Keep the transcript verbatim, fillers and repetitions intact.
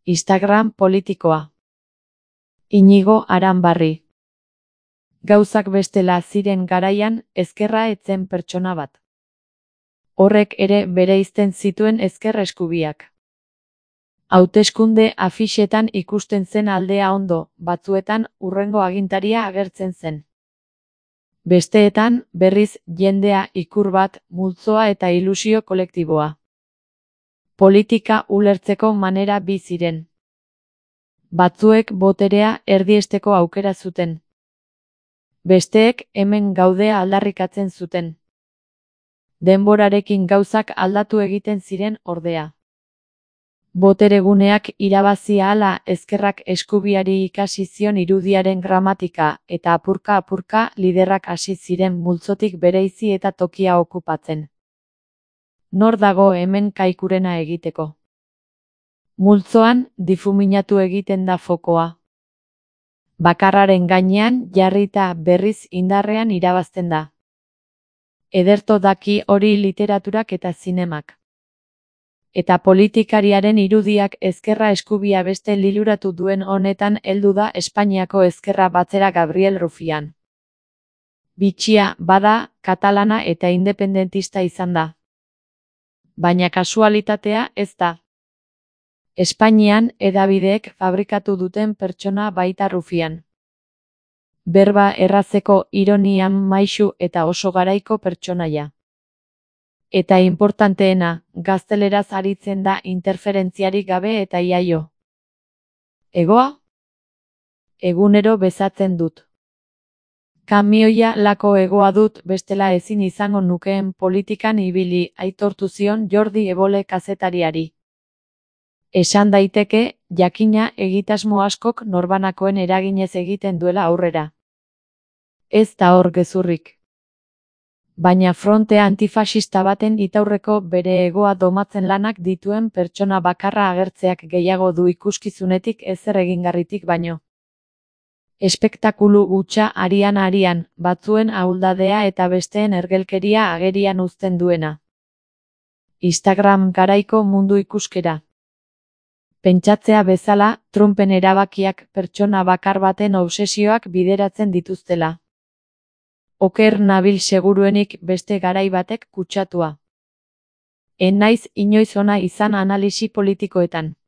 Instagram politikoa. Inigo Aranbarri. Gauzak bestela ziren garaian, ezkerra etzen pertsona bat. Horrek ere bereizten zituen ezker eskubiak. Hauteskunde afixetan ikusten zen aldea ondo, batzuetan hurrengo agintaria agertzen zen. Besteetan, berriz, jendea ikur bat, multzoa eta ilusio kolektiboa. Politika ulertzeko manera bi ziren. Batzuek boterea erdiesteko aukera zuten. Besteek hemen gaudea aldarrikatzen zuten. Denborarekin gauzak aldatu egiten ziren ordea. Botereguneak irabazi ahala ezkerrak eskubiari ikasi zion irudiaren gramatika eta apurka-apurka liderrak hasi ziren multzotik bereizi eta tokia okupatzen. Nor dago hemen kaikurena egiteko? Multzoan difuminatu egiten da fokoa. Bakarraren gainean jarrita berriz indarrean irabazten da. Ederto daki hori literaturak eta zinemak. Eta politikariaren irudiak ezkerra eskubia beste liluratu duen honetan heldu da Espainiako ezkerra batzera Gabriel Rufián. Bitxia, bada, katalana eta independentista izan da. Baina kasualitatea ez da. Espainian hedabideek fabrikatu duten pertsona baita Rufián. Berba errazeko ironian maixu eta oso garaiko pertsonaia. Eta importanteena, gazteleraz aritzen da interferentziarik gabe eta iaio. Egoa? Egunero bezatzen dut. Kamioia lako egoa dut bestela ezin izango nukeen politikan ibili, aitortu zion Jordi Ebole kazetariari. Esan daiteke, jakina egitasmo askok norbanakoen eraginez egiten duela aurrera. Ez da hor gezurrik. Baina fronte antifaxista baten itaurreko bere egoa domatzen lanak dituen pertsona bakarra agertzeak gehiago du ikuskizunetik ezer egingarritik baino. Espektakulu hutsa arian-arian, batzuen ahuldadea eta besteen ergelkeria agerian uzten duena. Instagram garaiko mundu ikuskera. Pentsatzea bezala, Trumpen erabakiak pertsona bakar baten obsesioak bideratzen dituztela. Oker nabil seguruenik beste garai batek kutsatua. En naiz inoiz ona izan analisi politikoetan.